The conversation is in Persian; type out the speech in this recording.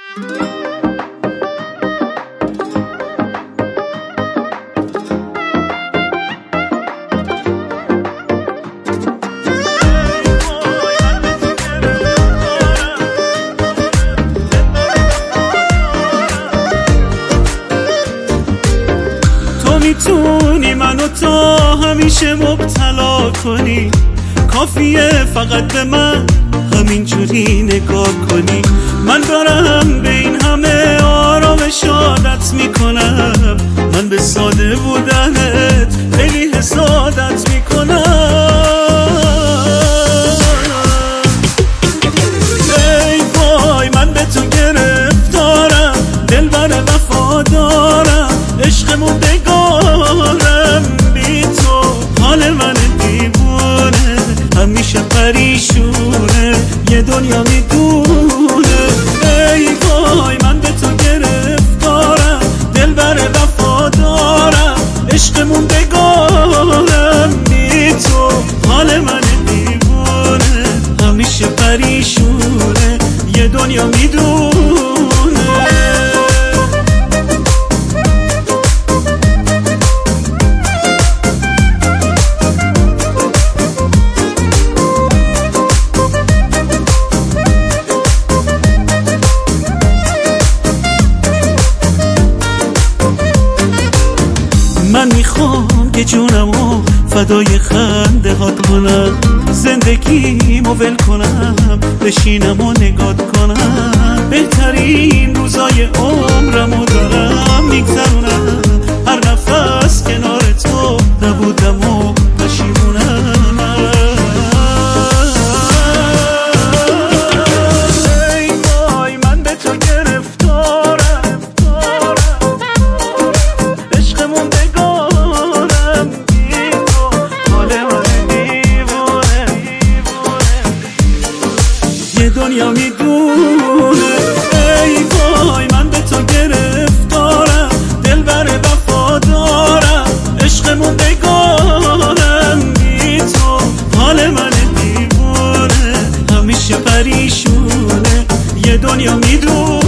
میتونی منو تا همیشه مبتلا کنی، کافیه فقط به من همینجوری نگاه کنی. من دارم به این همه آرامش عادت میکنم، من به ساده بودنت خیلی حسادت میکنم. ای وای من به تو گرفتارم، دلبر وفادارم، عشقمون بگارم بی تو، حال من دیوونه همیشه پریشونه، یه دنیا میدونه. ای وای من به تو گرفتارم، دلبر وفادارم، عشقمون بگارم بی تو، حال من دیوونه همیشه پریشونه، یه دنیا میدونه. من میخوام که جونمو فدای خنده هات کنم، زندگیمو ول کنم، بشینم و نگات کنم. بهترین روزای عمرمو دارم میگذرونم، هر نفس کنار تو نبودم و پشیمونم. ای وای من به تو گرفتارم، عشقمون بگارم بی تو، حال من دیوونه، یه دنیا میدونه. ای وای من به تو گرفتارم، دلبر وفادارم، عشقمون بگارم بی تو، حال من دیوونه همیشه پریشونه، یه دنیا میدونه.